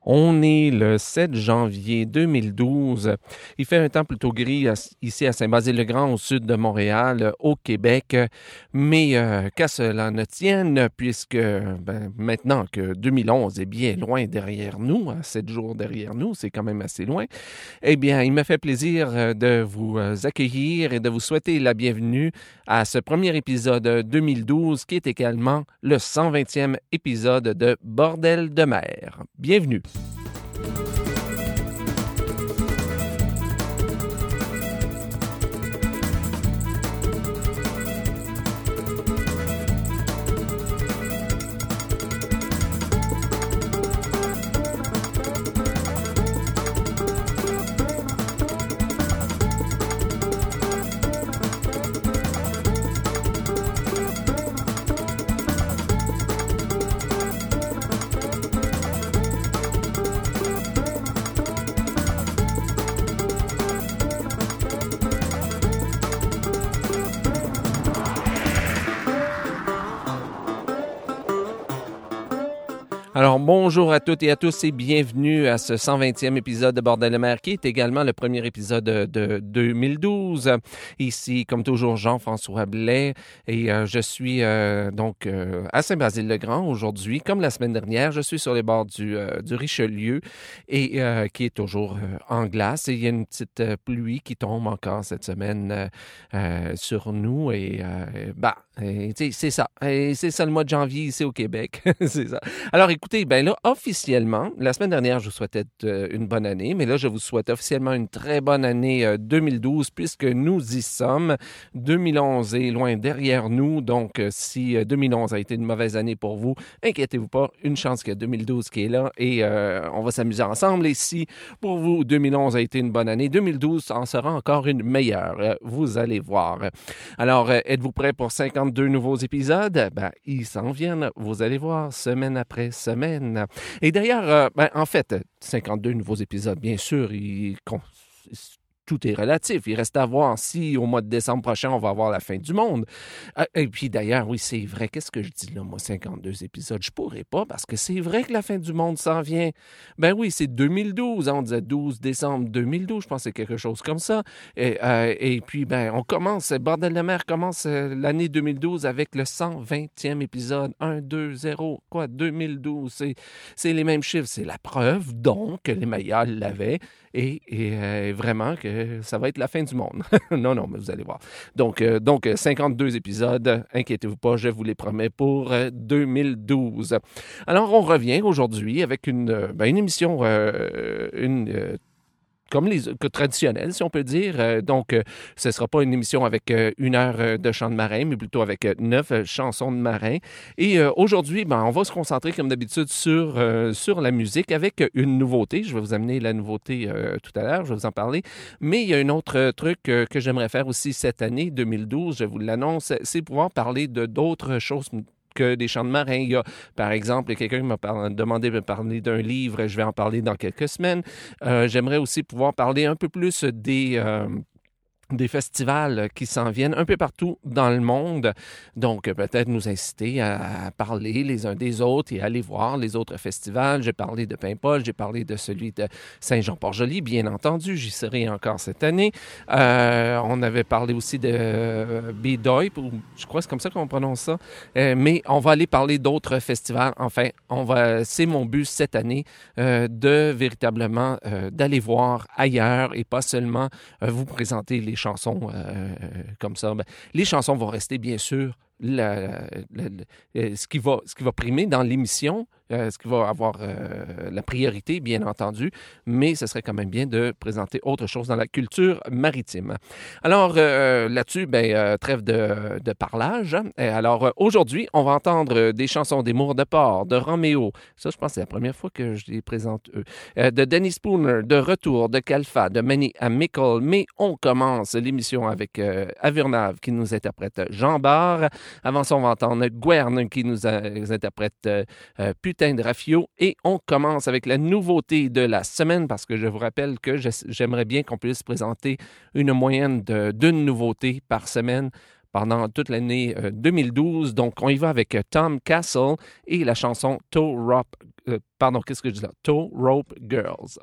On est le 7 janvier 2012. Il fait un temps plutôt gris ici à Saint-Basile-le-Grand, au sud de Montréal, au Québec. Mais qu'à cela ne tienne, puisque maintenant que 2011 est bien loin derrière nous, 7 jours derrière nous, c'est quand même assez loin, eh bien, il me fait plaisir de vous accueillir et de vous souhaiter la bienvenue à ce premier épisode 2012, qui est également le 120e épisode de Bordel de mer. Bienvenue! Alors, bonjour à toutes et à tous et bienvenue à ce 120e épisode de Bordel de mer, qui est également le premier épisode de 2012. Ici, comme toujours, Jean-François Blais et je suis à Saint-Basile-le-Grand aujourd'hui. Comme la semaine dernière, je suis sur les bords du Richelieu et qui est toujours en glace. Et il y a une petite pluie qui tombe encore cette semaine sur nous c'est ça. Et c'est ça le mois de janvier ici au Québec. C'est ça. Alors, écoutez, là, officiellement, la semaine dernière, je vous souhaitais une bonne année, mais là, je vous souhaite officiellement une très bonne année 2012, puisque nous y sommes. 2011 est loin derrière nous, donc si 2011 a été une mauvaise année pour vous, inquiétez-vous pas, une chance qu'il y a 2012 qui est là, et on va s'amuser ensemble. Et si, pour vous, 2011 a été une bonne année, 2012 en sera encore une meilleure. Vous allez voir. Alors, êtes-vous prêts pour 52 nouveaux épisodes? Ils s'en viennent, vous allez voir, semaine après semaine. Et d'ailleurs, 52 nouveaux épisodes, bien sûr, tout est relatif. Il reste à voir si au mois de décembre prochain, on va avoir la fin du monde. Et puis d'ailleurs, oui, c'est vrai. Qu'est-ce que je dis là, moi, 52 épisodes? Je pourrais pas parce que c'est vrai que la fin du monde s'en vient. Ben oui, c'est 2012. On disait 12 décembre 2012. Je pense que c'est quelque chose comme ça. Et puis, on commence. Bordel de mer commence l'année 2012 avec le 120e épisode. 1, 2, 0, 2012. C'est les mêmes chiffres. C'est la preuve, donc, que les Mayas l'avaient. Et vraiment que ça va être la fin du monde. non, mais vous allez voir. Donc 52 épisodes, inquiétez-vous pas, je vous les promets pour 2012. Alors, on revient aujourd'hui avec une émission, comme les traditionnels, si on peut dire. Ce ne sera pas une émission avec 1 heure de chant de marin, mais plutôt avec 9 chansons de marin. Et aujourd'hui, on va se concentrer, comme d'habitude, sur la musique avec une nouveauté. Je vais vous amener la nouveauté tout à l'heure, je vais vous en parler. Mais il y a un autre truc que j'aimerais faire aussi cette année, 2012, je vous l'annonce, c'est pouvoir parler d'autres choses que des chants de marin. Il y a, par exemple, quelqu'un qui m'a demandé de me parler d'un livre, je vais en parler dans quelques semaines. J'aimerais aussi pouvoir parler un peu plus des festivals qui s'en viennent un peu partout dans le monde. Donc, peut-être nous inciter à parler les uns des autres et aller voir les autres festivals. J'ai parlé de Paimpol, j'ai parlé de celui de Saint-Jean-Port-Joli, bien entendu. J'y serai encore cette année. On avait parlé aussi de Bédoy, je crois que c'est comme ça qu'on prononce ça. Mais on va aller parler d'autres festivals. Enfin, c'est mon but cette année de véritablement d'aller voir ailleurs et pas seulement vous présenter les chansons comme ça. Les chansons vont rester, bien sûr, ce qui va primer dans l'émission, ce qui va avoir la priorité, bien entendu, mais ce serait quand même bien de présenter autre chose dans la culture maritime. Alors, là-dessus, trêve de parlage. Alors, aujourd'hui, on va entendre des chansons d'Amour de Port, de Roméo. Ça, je pense que c'est la première fois que je les présente, eux. De Danny Spooner, de Retour, de Kalfa, de Manny à Mickle. Mais on commence l'émission avec Avurnave qui nous interprète Jean Bart. Avant ça, on va entendre Gwern qui nous interprète Putain de Raffio. Et on commence avec la nouveauté de la semaine parce que je vous rappelle que j'aimerais bien qu'on puisse présenter une moyenne d'une nouveauté par semaine pendant toute l'année 2012. Donc, on y va avec Tom Castle et la chanson Toe Rope Girls.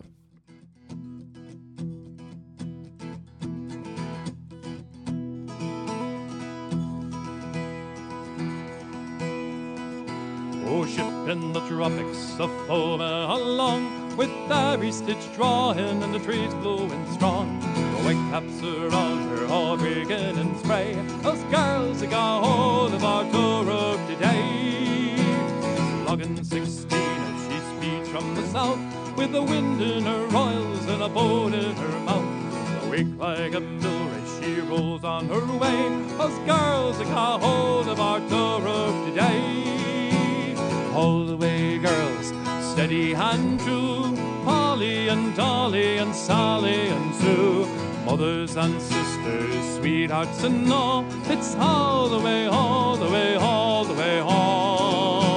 Oh, ship in the tropics, a foaming along, with every stitch drawing and the trees blowing strong. The white caps are on her, all breaking in spray. Those girls that got hold of our tow rope today. Logging 16 as she speeds from the south, with the wind in her royals and a boat in her mouth. Awake like a mill race, she rolls on her way. Those girls that got hold of our tow rope today. Hold away, girls, steady and true, Polly and Dolly and Sally and Sue, mothers and sisters, sweethearts and all. It's all the way, all the way, all the way home.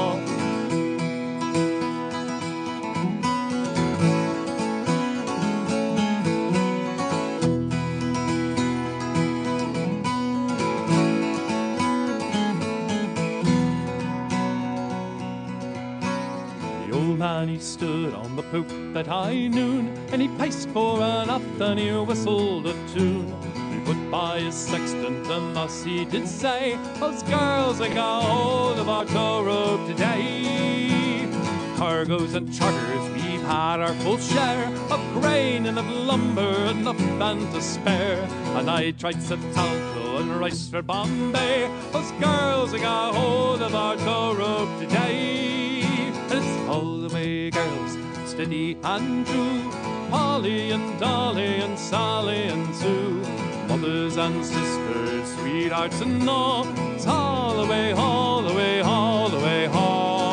Man, he stood on the poop at high noon, and he paced for an up and he whistled a tune. He put by his sextant and thus he did say, "Those girls that got hold of our tow rope today." Cargoes and charters, we've had our full share of grain and of lumber, enough and to spare, and nitrites at Talco and rice for Bombay. Those girls that got hold of our tow rope today. It's all the way, girls, steady and true, Polly and Dolly and Sally and Sue, mothers and sisters, sweethearts and all. It's all the way, all the way, all the way home.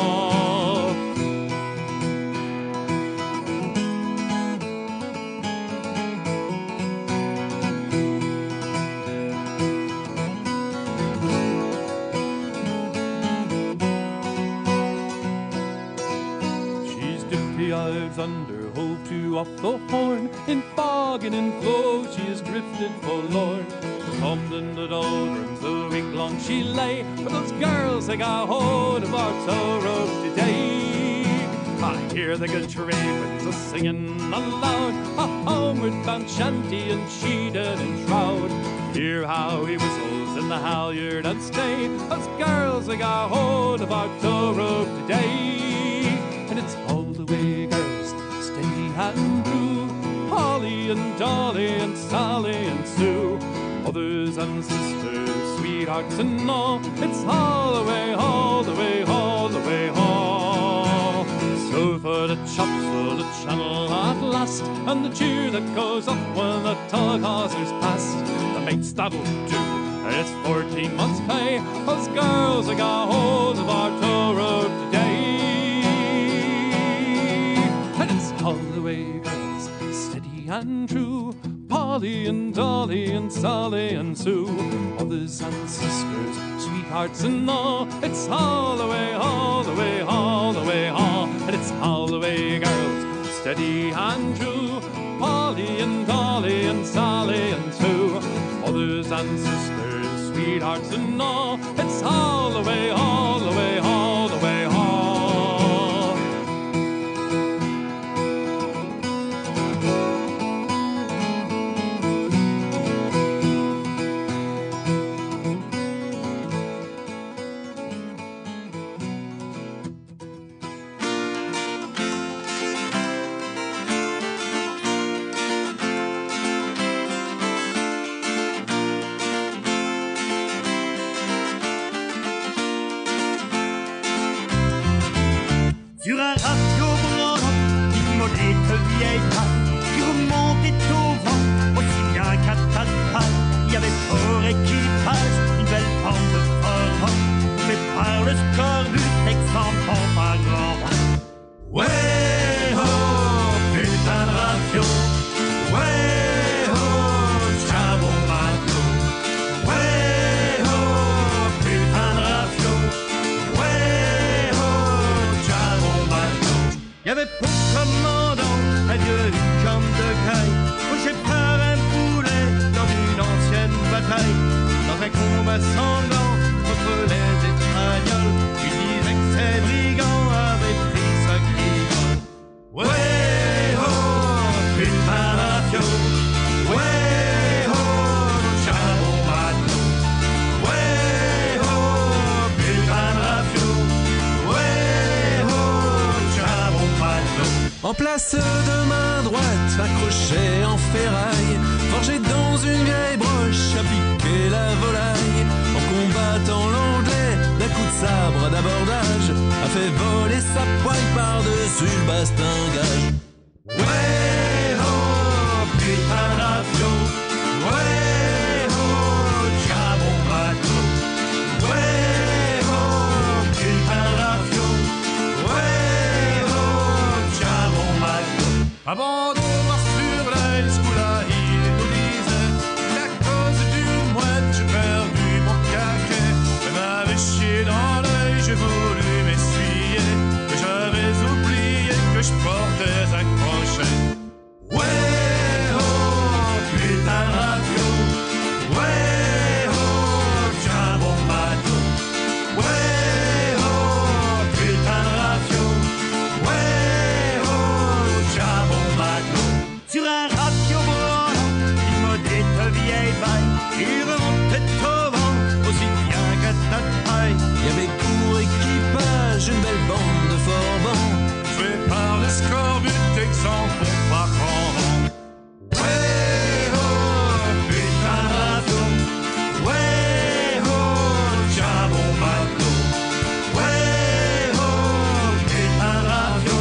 Under, hove to off the horn, in fog and in flow she is drifted forlorn. Thumbed in the doldrums a week long she lay, but those girls they got hold of our tow rope today. I hear the good trade winds a singing aloud, a homeward bound shanty and sheeted and shroud. Hear how he whistles in the halyard and stay. Those girls they got hold of our tow rope today. And it's all the way, girls, steady and true, Polly and Dolly and Sally and Sue, mothers and sisters, sweethearts and all. It's all the way, all the way, all the way home. So for the chops of the channel at last, and the cheer that goes up when the tug hawsers past, the mates that'll do, and it's 14 months' pay. Those girls that got hold of our tow rope today. All the way, girls, steady and true, Polly and Dolly and Sally and Sue, mothers and sisters, sweethearts and all. It's all the way, all the way, all the way, all. And it's all the way, girls, steady and true, Polly and Dolly and Sally and Sue, mothers and sisters, sweethearts and all. It's all the way, all the way, all the way, all. Sur un radeau branlant, l'immolette vieille femme qui remontait au vent, aussi bien qu'à Tatal. Il y avait fort équipage, une belle bande de forts, fait par le scorbut, ex-enfant par grand vent. Ouais, oh, putain de rafio, ouais, oh, tiens bon matelot, ouais, oh, putain de rafio, ouais, oh, tiens bon matelot. Il y avait pour commandant un vieux comme de caille, couché par un poulet dans une ancienne bataille. Dans après combat sanglant contre les Espagnols. Il disait que ces brigands avaient pris sa guigole. Ouais, oh, putain mafio. Ouais, oh, charbon matelot. Ouais, oh, putain mafio. Ouais, oh, charbon matelot. En place de main droite, accroché en ferraille, forgé dans une vieille broche, à piquer la volaille. En combattant l'anglais, d'un coup de sabre d'abordage, a fait voler sa poigne par-dessus le bastingage. Ouais, oh, putain mafio. Ouais, oh, charbon matelot. Ouais, oh, putain mafio. Ouais, oh, charbon matelot. Avant de voir sur l'Escoula, il nous disait qu'à cause d'une mouette, j'ai perdu mon caquet. Elle m'avait chié dans l'œil, j'ai voulu m'essuyer, mais j'avais oublié que je portais un crochet. Ouais, oh, putain mafio. Ouais, oh, charbon matelot. Ouais, oh, putain mafio. Ouais, oh, charbon matelot. Sur un rapio branlant, une maudite vieille baille, il remontait au vent, aussi bien qu'à ta taille. Il y avait pour équipage une belle bande de forbans, Fait par le scorbut et que s'en font pas grand. Ouais, oh, putain mafio. Ouais, oh, charbon matelot. Ouais, oh, putain mafio.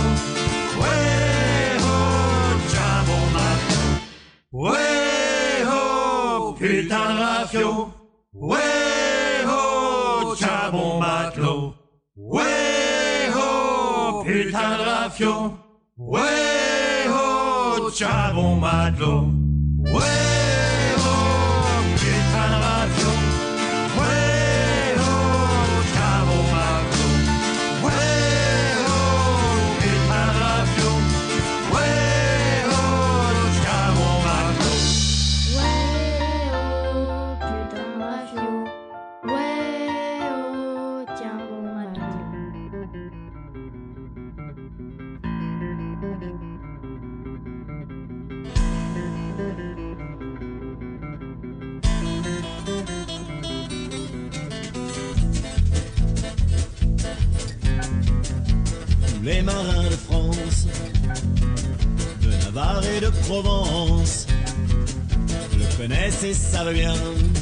Ouais, oh, charbon matelot. Ouais, oh, putain mafio. Ouais, oh, charbon matelot. Ouais, oh, putain de rafio. Ouais, oh, charbon matelot. Ouais, oh, putain de rafio. Ouais, oh, charbon matelot. Ouais, oh, putain de rafio. Ouais, oh, charbon matelot. Ouais, oh, putain de rafio. Ouais, oh, tiens bon matelot. Tous les marins de France, de Navarre et de Provence, le connaissent et savent bien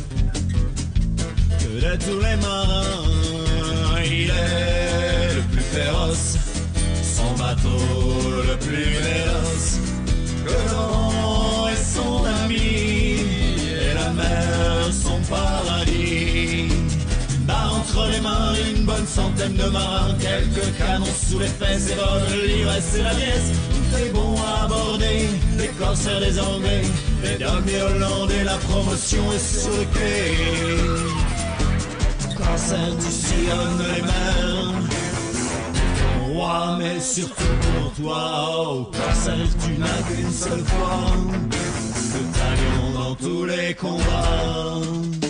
que de tous les marins, il est le plus féroce, son bateau le plus véloce, que le vent est son ami et la mer son paradis. Bah, entre les mains, une bonne centaine de marins, quelques canons sous les fesses et volent l'ivresse et la liesse. Tout est bon à aborder, les corsaires des Anglais, les dogs des Hollandais, la promotion est sur le quai. Corsaire, tu sillonnes les mers, ton roi, mais surtout pour toi. Oh, corsaire, tu n'as qu'une seule fois, le talion dans tous les combats.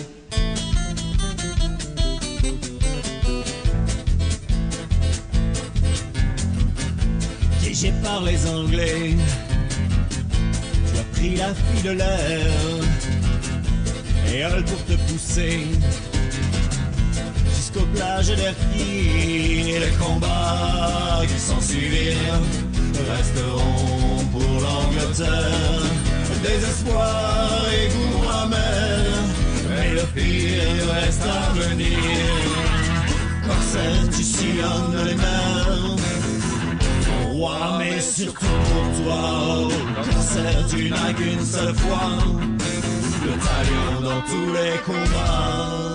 Dirigé par les Anglais, tu as pris la fille de l'air et elle pour te pousser jusqu'aux plages d'Erquy. Et les combats qui s'en suivirent resteront pour l'Angleterre. Désespoir et goût amer, mais le pire reste à venir. Corsaire, tu sillonnes les mers, roi, mais surtout pour toi. Corsaire, tu n'as qu'une seule fois, le talion dans tous les combats.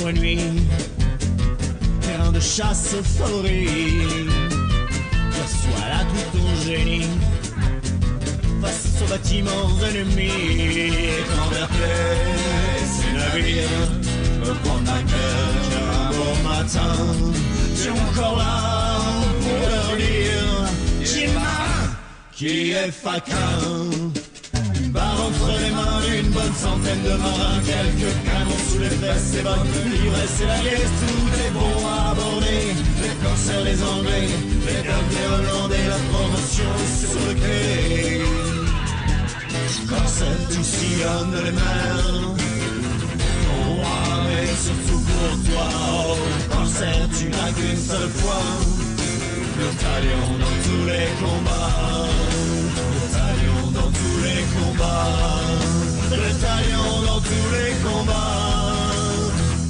sombre nuit, terrain de chasse favori. Sois là tout ton génie face aux bâtiments ennemis. Quand Berkeley, ces navires me prendre ma gueule un beau matin, tu es encore là pour leur dire j'ai ma qui est faquin. Une barre entre les mains d'une bonne centaine de marins, quelques canons sous les fesses, et bonne l'ivresse et la liesse, tout est bon à aborder. Les corsaires, les anglais, les dogs, les hollandais, la promotion sur le quai. Corsaires, tout sillonne les mers, ton roi, mais surtout pour toi. Oh, corsaire, tu n'as qu'une seule fois, le talion dans tous les combats. Dans tous les combats, le talion dans tous les combats.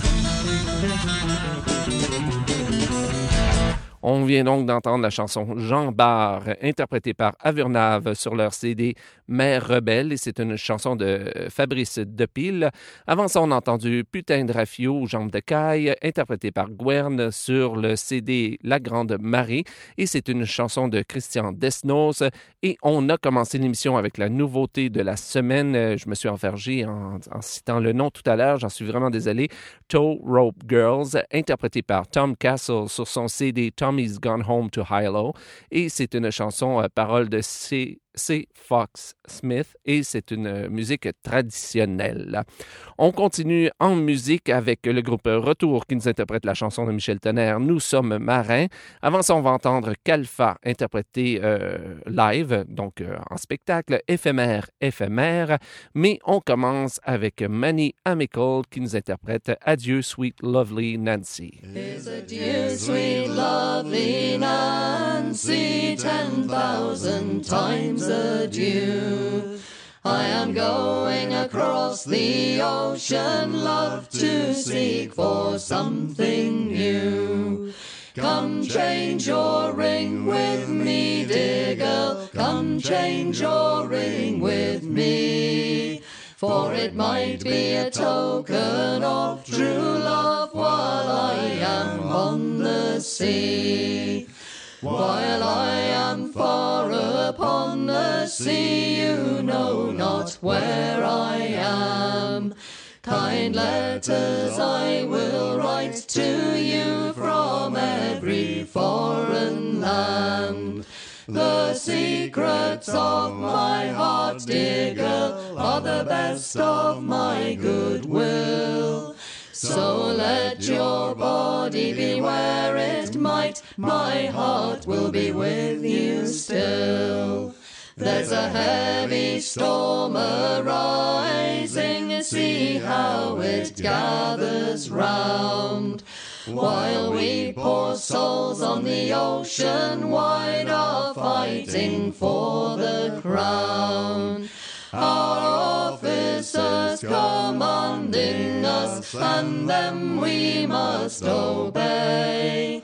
On vient donc d'entendre la chanson Jean Bart, interprétée par Avernave sur leur CD Mère rebelle, et c'est une chanson de Fabrice Depille. Avant ça, on a entendu Putain de Rafio, Jambes de caille, interprétée par Gwern sur le CD La Grande Marée, et c'est une chanson de Christian Desnos. Et on a commencé l'émission avec la nouveauté de la semaine. Je me suis enfargé en citant le nom tout à l'heure, j'en suis vraiment désolé. Tow Rope Girls, interprétée par Tom Castle sur son CD Tommy's Gone Home to Hilo, et c'est une chanson parole de C. Fox Smith, et c'est une musique traditionnelle. On continue en musique avec le groupe Retour qui nous interprète la chanson de Michel Tonnerre, Nous sommes marins. Avant ça, on va entendre Kalfa interpréter live, donc en spectacle, éphémère, mais on commence avec Manny Amical qui nous interprète Adieu, Sweet Lovely Nancy. Adieu, sweet lovely Nancy, 10,000 times adieu. I am going across the ocean, love, to seek for something new. Come change your ring with me, dear girl, come change your ring with me. For it might be a token of true love while I am on the sea. While I am far upon the sea, you know not where I am. Kind letters I will write to you from every foreign land. The secrets of my heart, dear girl, are the best of my goodwill. So let your body be where it might, my heart will be with you still. There's a heavy storm arising, see how it gathers round. While we poor souls on the ocean wide are fighting for the crown. Our officers commanding us, and them we must obey,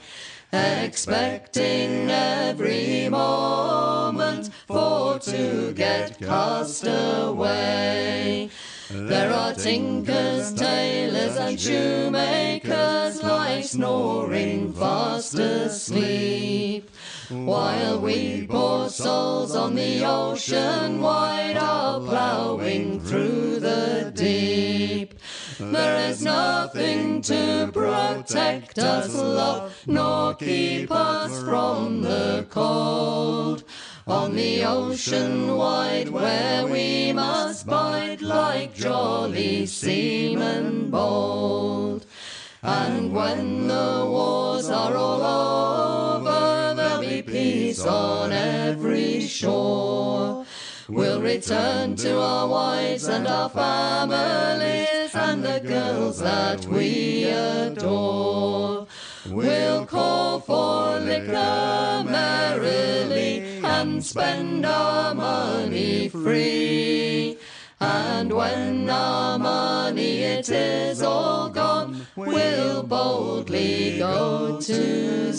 expecting every moment for to get cast away. There are tinkers, tailors, and shoemakers lie snoring fast asleep, while we poor souls on the ocean wide are ploughing through the deep. There is nothing to protect us, love, nor keep us from the cold. On the ocean wide where we must bide like jolly seamen bold. And when the wars are all over, there'll be peace on every shore. We'll return to our wives and our families and the girls that we adore. We'll call for liquor merrily and spend our money free. And when our money it is all gone, we'll boldly go to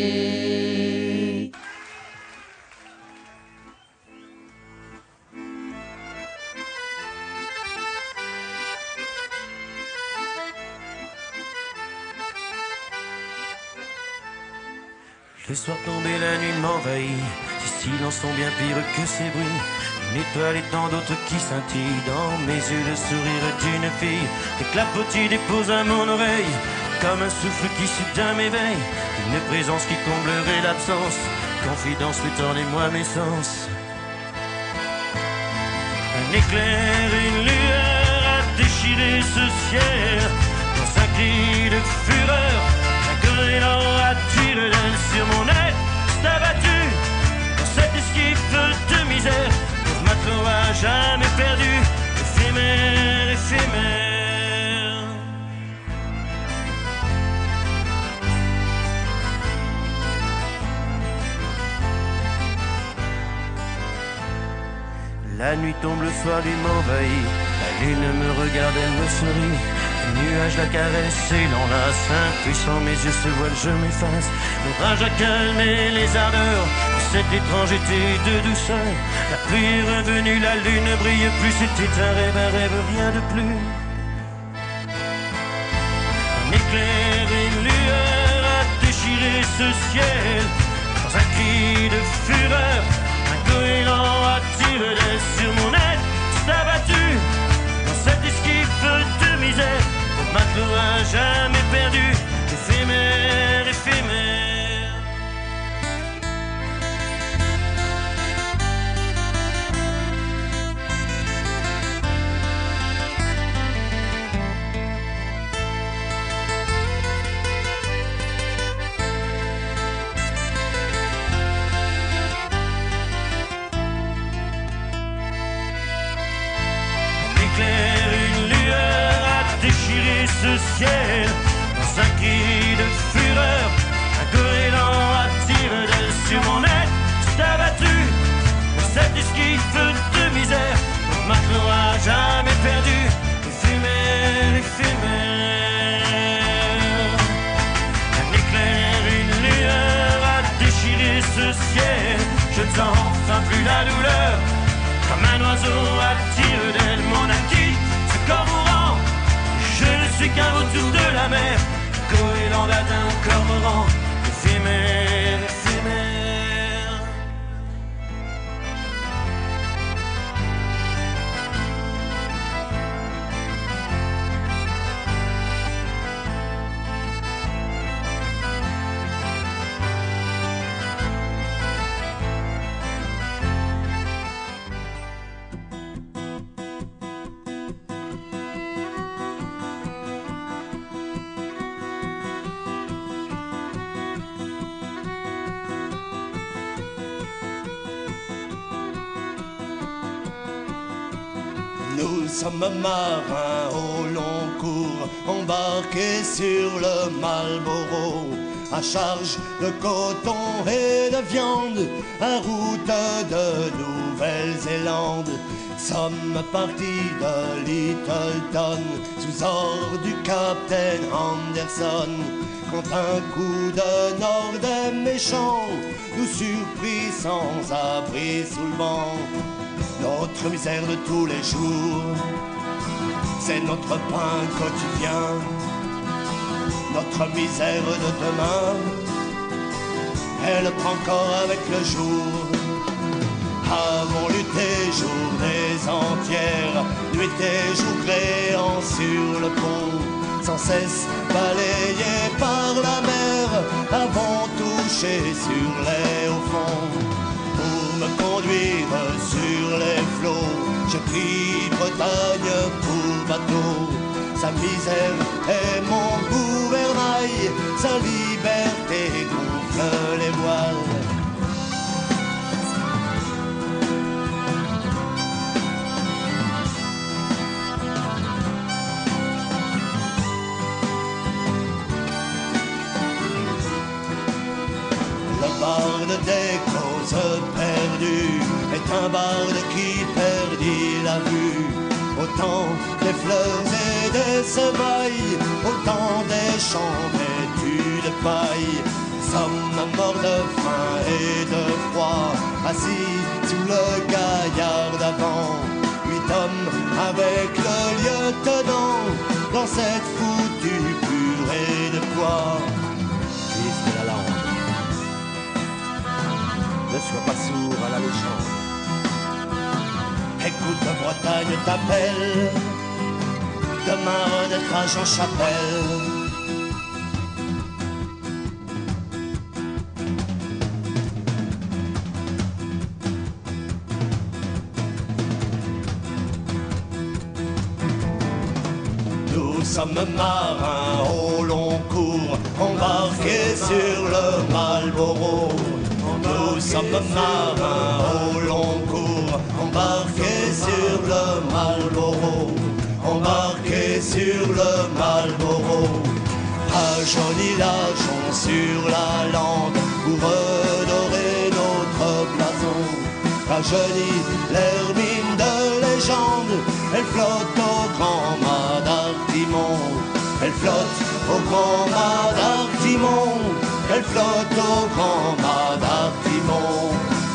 sea. Le soir tombé, la nuit m'envahit. Ces silences sont bien pires que ces bruits. Une étoile et tant d'autres qui scintillent dans mes yeux, le sourire d'une fille. Des clapotis déposent à mon oreille, comme un souffle qui soudain m'éveille. Une présence qui comblerait l'absence. Confidence fait tourner moi mes sens. Un éclair, une lueur a déchiré ce ciel. Dans un cri de fureur, un goéland a tiré l'aile sur mon aile. S'est abattu dans cette esquive de misère. Pour matelot à jamais perdu, éphémère, éphémère. La nuit tombe, le soir lui m'envahit. La lune me regarde, elle me sourit. Les nuages la caressent et l'enlacent. Impuissant, mes yeux se voilent, je m'efface. L'orage a calmé les ardeurs de cette étrange été de douceur. La pluie est revenue, la lune ne brille plus. C'était un rêve, rien de plus. Un éclair, une lueur a déchiré ce ciel. Dans un cri de fureur, un goéland a tiré l'aile sur mon aile. S'est abattu dans cette esquive de misère. Mon matelot à jamais perdu, éphémère, éphémère. Ce ciel, dans un cri de fureur, un goéland a tiré l'aile sur mon aile. S'est abattu dans cette esquive de misère. Mon matelot a jamais perdu, éphémère, éphémère. Un éclair, une lueur a déchiré ce ciel. Je ne sens enfin plus la douleur, comme un oiseau attire d'aile mon acquis. Ce corps mourant, je ne suis qu'un vautour de la mer, goéland d'un cormoran, éphémère, éphémère. Nous sommes marins au long cours, embarqués sur le Marlborough, à charge de coton et de viande, à route de Nouvelle-Zélande. Sommes partis de Littleton, sous ordre du capitaine Anderson, quand un coup de nord des méchants nous surprit sans abri sous le vent. Notre misère de tous les jours, c'est notre pain quotidien. Notre misère de demain, elle prend corps avec le jour. Avons lutté journées entières, nuit et jour créant sur le pont, sans cesse balayés par la mer, avons touché sur les hauts fonds. Pour me conduire sur les flots, je prie Bretagne pour bateau. Sa misère est mon gouvernail, sa liberté gonfle les voiles. Le barde des causes perdues est un barde qui perdit la vue. Autant des fleurs et des semailles, autant des champs vêtus de paille. Sommes morts de faim et de froid, assis sous le gaillard d'avant. 8 hommes avec le lieutenant, dans cette foutue purée de poids. Fils de la lande, toute Bretagne t'appelle, demain renaîtra Jean Chapelle. Nous sommes marins au long cours, embarqués sur le Marlborough. Nous sommes marins au long cours, embarqués sur le Marlborough. Embarqués sur le Marlborough. Rajeunis l'argent sur la lande pour redorer notre blason. Rajeunis l'hermine de légende, elle flotte au grand mât d'Artimon. Elle flotte au grand mât d'Artimon. Elle flotte au grand mât d'Artimon.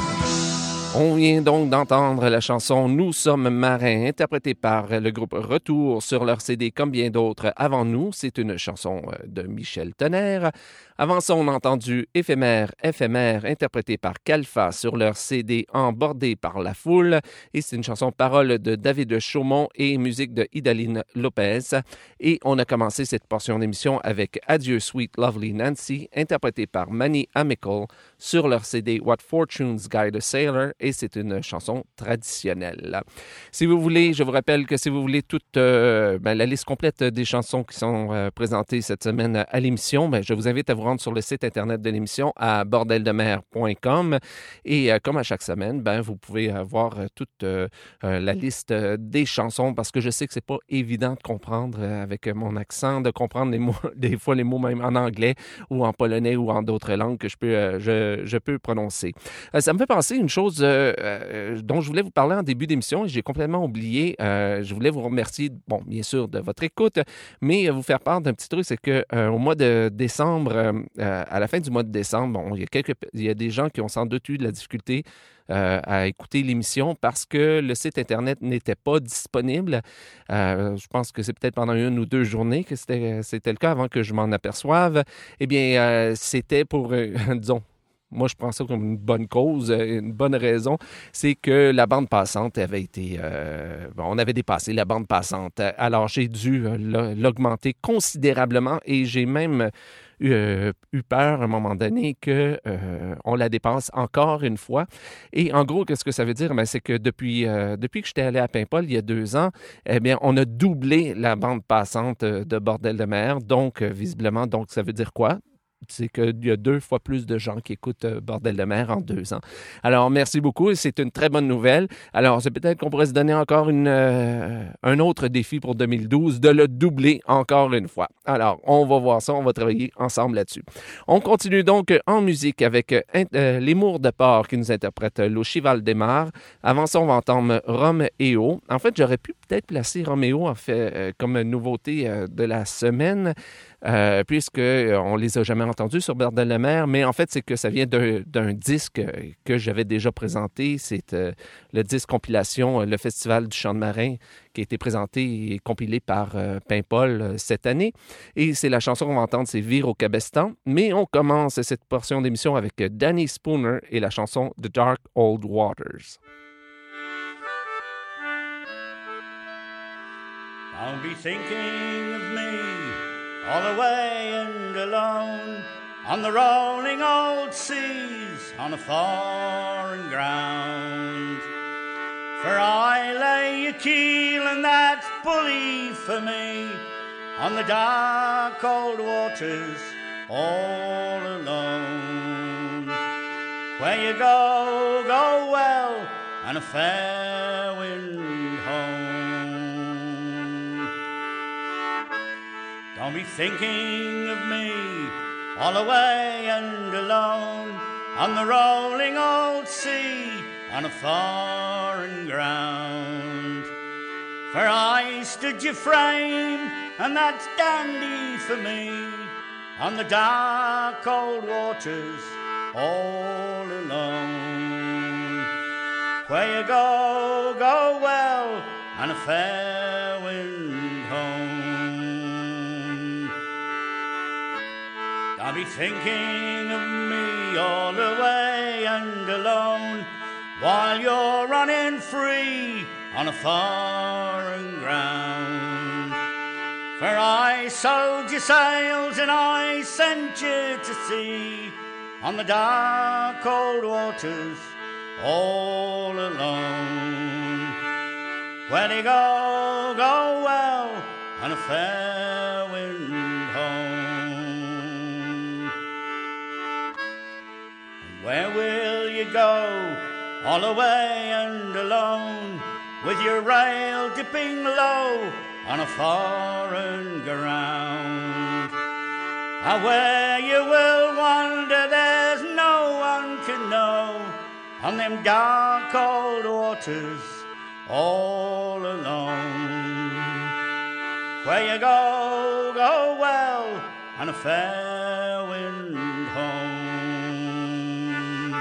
On vient donc d'entendre la chanson « Nous sommes marins » interprétée par le groupe Retour sur leur CD comme bien d'autres avant nous. C'est une chanson de Michel Tonnerre. Avant ça, on a entendu « Éphémère, éphémère » interprétée par Calfa sur leur CD « Embordé par la foule ». Et c'est une chanson parole de David Chaumont et musique de Idaline Lopez. Et on a commencé cette portion d'émission avec « Adieu Sweet Lovely Nancy » interprétée par Manny Amical sur leur CD « What Fortunes Guide a Sailor » et c'est une chanson traditionnelle. Si vous voulez, je vous rappelle que si vous voulez toute la liste complète des chansons qui sont présentées cette semaine à l'émission, je vous invite à vous rendre sur le site Internet de l'émission à bordeldemer.com et comme à chaque semaine, vous pouvez avoir toute la liste des chansons parce que je sais que c'est pas évident de comprendre avec mon accent, de comprendre les mots, des fois les mots même en anglais ou en polonais ou en d'autres langues que je peux prononcer. Ça me fait penser une chose dont je voulais vous parler en début d'émission et j'ai complètement oublié. Je voulais vous remercier, bien sûr, de votre écoute, mais vous faire part d'un petit truc, c'est qu'au mois de décembre, à la fin du mois de décembre, il y a des gens qui ont sans doute eu de la difficulté à écouter l'émission parce que le site Internet n'était pas disponible. Je pense que c'est peut-être pendant 1 ou 2 journées que c'était le cas avant que je m'en aperçoive. Eh bien, c'était pour, disons, moi, je prends ça comme une bonne cause, une bonne raison. C'est que la bande passante avait été... on avait dépassé la bande passante. Alors, j'ai dû l'augmenter considérablement et j'ai même eu peur à un moment donné qu'on la dépasse encore une fois. Et en gros, qu'est-ce que ça veut dire? C'est que depuis que j'étais allé à Paimpol il y a 2 ans, eh bien, on a doublé la bande passante de Bordel de mer. Donc, visiblement, ça veut dire quoi? C'est qu'il y a 2 fois plus de gens qui écoutent Bordel de mer en 2 ans. Alors, merci beaucoup et c'est une très bonne nouvelle. Alors, c'est peut-être qu'on pourrait se donner encore un autre défi pour 2012, de le doubler encore une fois. Alors, on va voir ça, on va travailler ensemble là-dessus. On continue donc en musique avec les Mours de Port qui nous interprètent Le Cheval des Mares. Avant ça, on va entendre Roméo. En fait, j'aurais pu peut-être placer Roméo en fait, comme nouveauté de la semaine. Puisqu'on ne les a jamais entendus sur Bordel de mer, mais en fait, c'est que ça vient d'un disque que j'avais déjà présenté. C'est le disque compilation, le Festival du Chant de Marin, qui a été présenté et compilé par Paimpol cette année. Et c'est la chanson qu'on va entendre, c'est Vire au Cabestan. Mais on commence cette portion d'émission avec Danny Spooner et la chanson The Dark Old Waters. Don't be thinking of me all away and alone on the rolling old seas on a foreign ground. For I lay a keel and that's bully for me on the dark old waters all alone. Where you go, go well and a fair wind home. Don't be thinking of me all away and alone on the rolling old sea on a foreign ground. For I stood your frame and that's dandy for me on the dark old waters all alone. Where you go, go well and a fair wind home. Don't be thinking of me all away and alone while you're running free on a foreign ground. For I sold your sails and I sent you to sea on the dark cold waters all alone. Where you go, go well, and a fair wind home. And where will you go, all away and alone, with your rail dipping low on a foreign ground? And where you will wander, there's no one can know, on them dark cold waters all alone. Where you go, go well, and a fair wind home.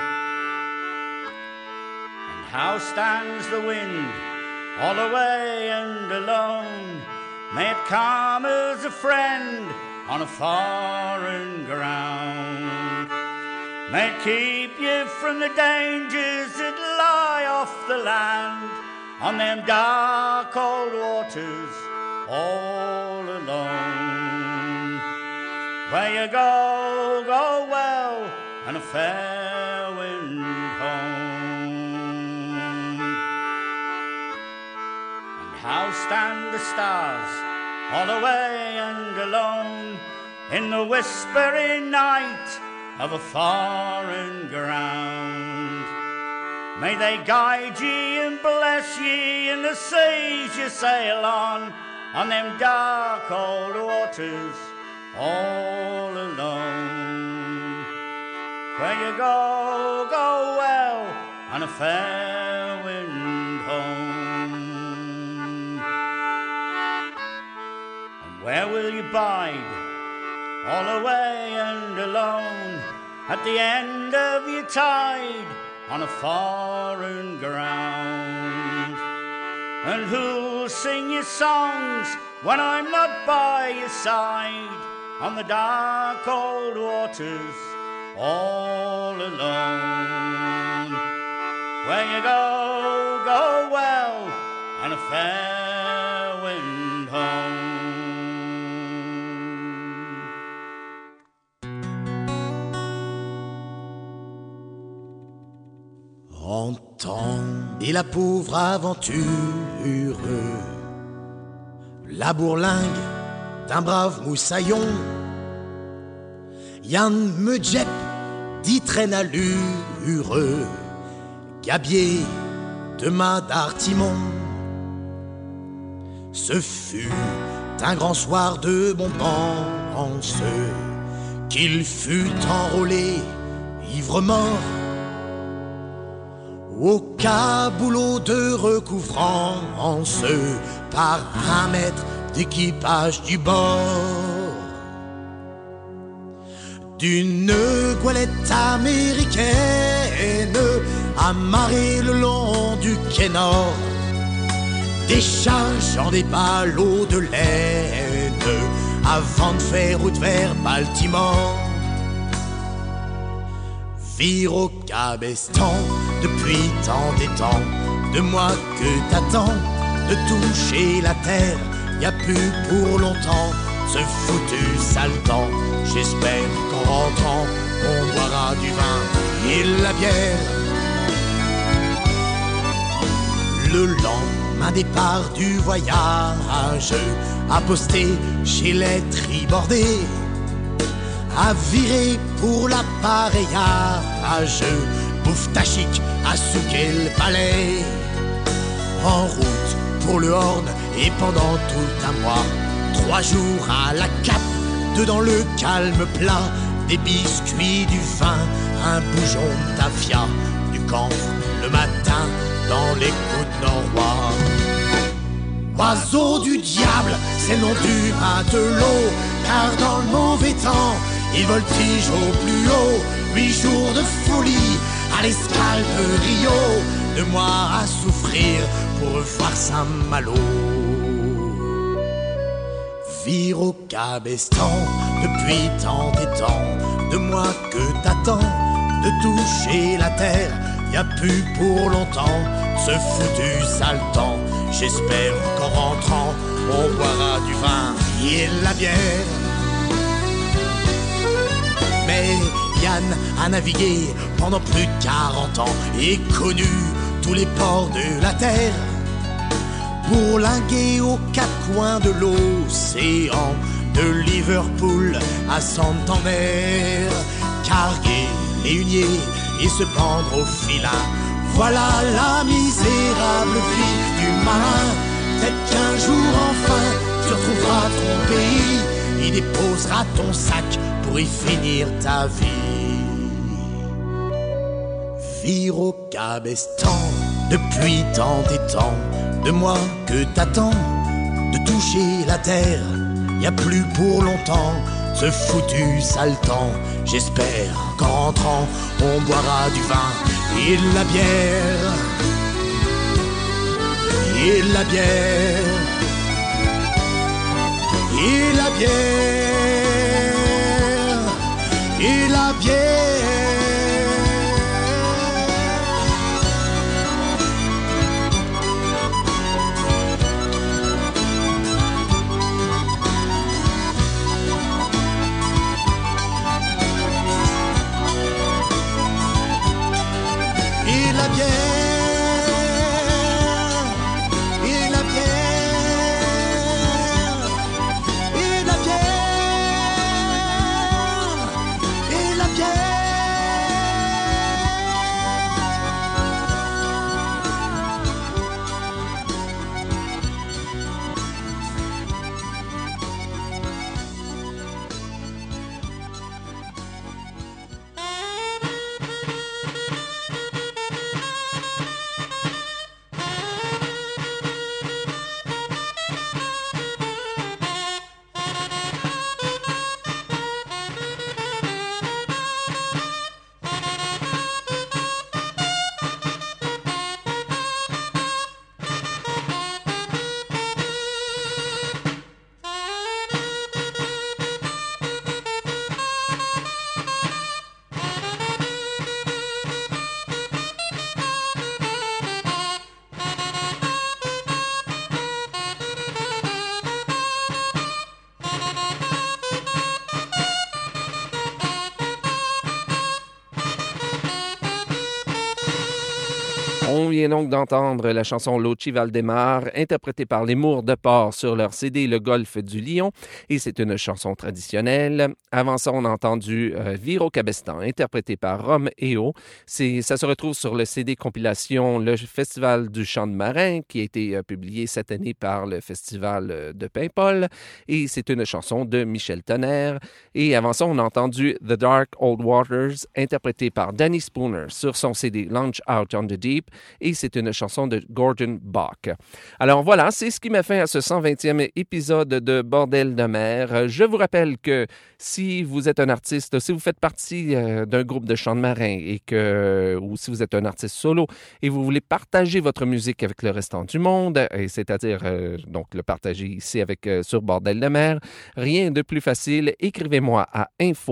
And how stands the wind, all away and alone? May it come as a friend on a foreign ground. May it keep you from the dangers that lie off the land, on them dark cold waters all alone. Where you go, go well, and a fair wind home. And how stand the stars, all away and alone, in the whispering night of a foreign ground? May they guide ye and bless ye in the seas you sail on them dark old waters all alone. Where you go, go well, on a fair wind home. And where will you bide, all away and alone, at the end of your tide on a foreign ground? And who'll sing your songs when I'm not by your side, on the dark old waters all alone? Where you go, go well, on a fair wind home. Entend et la pauvre aventure, la bourlingue d'un brave moussaillon, Yann Medjep dit traîne allure, gabier de Madartimon. Ce fut un grand soir de bombance qu'il fut enrôlé, ivre mort, au caboulot de recouvrance par un maître d'équipage du bord d'une goélette américaine amarrée le long du quai nord, déchargeant des ballots de laine avant de faire route vers Baltimore. Vire au cabestan depuis tant des temps, de moi que t'attends, de toucher la terre, y a plus pour longtemps ce foutu sale temps. J'espère qu'en rentrant on boira du vin et la bière. Le lendemain départ du voyage, aposté chez les tribordés, à virer pour l'appareillage, Bouffe-Tachik à souquer le palais. En route pour le Horn et pendant tout un mois, 3 jours à la cape, dedans le calme plat, des biscuits, du vin, un bougeon de tafia, du camphre le matin dans les côtes norrois. Oiseau du diable, c'est le nom du matelot, car dans le mauvais temps, il voltige au plus haut. 8 jours de folie à l'escale de Rio, 2 mois à souffrir pour revoir Saint-Malo. Vire au cabestan depuis tant et tant, 2 mois que t'attends, de toucher la terre, y a plus pour longtemps ce foutu sale temps. J'espère qu'en rentrant, on boira du vin et de la bière. Mais Yann a navigué pendant plus de 40 ans et connu tous les ports de la terre. Bourlingué aux quatre coins de l'océan, de Liverpool à Santander, carguer les huniers et se pendre au filin. Voilà la misérable vie du marin. Peut-être qu'un jour enfin tu retrouveras ton pays et déposeras ton sac pour y finir ta vie. Vire au cabestan depuis tant et tant de mois que t'attends de toucher la terre. Y a plus pour longtemps ce foutu sale temps. J'espère qu'en rentrant on boira du vin et de la bière. Et de la bière. Et la bière. Et la bière. Et la bière, et la bière, et la bière, et la bière. On vient donc d'entendre la chanson Luci Valdemar, interprétée par les Mours de Port sur leur CD Le Golfe du Lion, et c'est une chanson traditionnelle. Avant ça, on a entendu Vire au Cabestan, interprété par Rome Eo. Ça se retrouve sur le CD compilation Le Festival du Chant de Marin, qui a été publié cette année par le Festival de Paimpol, et c'est une chanson de Michel Tonnerre. Et avant ça, on a entendu The Dark Old Waters, interprété par Danny Spooner sur son CD Launch Out on the Deep, et c'est une chanson de Gordon Bach. Alors voilà, c'est ce qui met fin à ce 120e épisode de Bordel de mer. Je vous rappelle que si vous êtes un artiste, si vous faites partie d'un groupe de chant de marin ou si vous êtes un artiste solo et vous voulez partager votre musique avec le restant du monde, c'est-à-dire donc le partager ici sur Bordel de mer, rien de plus facile. Écrivez-moi à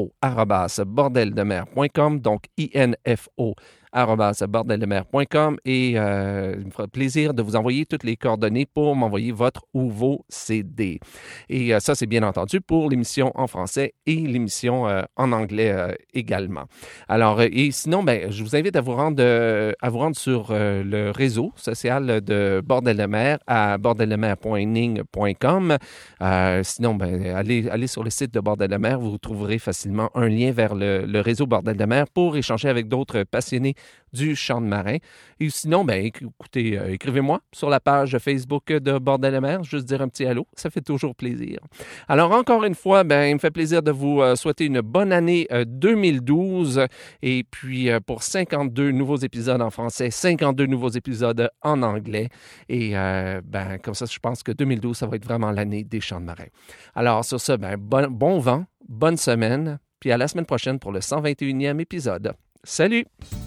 info@bordeldemer.com, donc info @bordeldemer.com, et il me fera plaisir de vous envoyer toutes les coordonnées pour m'envoyer votre ou vos CD. Et ça, c'est bien entendu pour l'émission en français et l'émission en anglais également. Alors, et sinon, je vous invite à vous rendre sur le réseau social de Bordel de mer à bordeldemer.ning.com. Sinon, allez sur le site de Bordel de mer, vous trouverez facilement un lien vers le réseau Bordel de mer pour échanger avec d'autres passionnés du chant de marin. Et sinon, écoutez, écrivez-moi sur la page Facebook de Bordel de mer, juste dire un petit allô, ça fait toujours plaisir. Alors, encore une fois, il me fait plaisir de vous souhaiter une bonne année 2012, et puis pour 52 nouveaux épisodes en français, 52 nouveaux épisodes en anglais, et comme ça, je pense que 2012, ça va être vraiment l'année des chants de marin. Alors, sur ce, bon vent, bonne semaine, puis à la semaine prochaine pour le 121e épisode. Salut!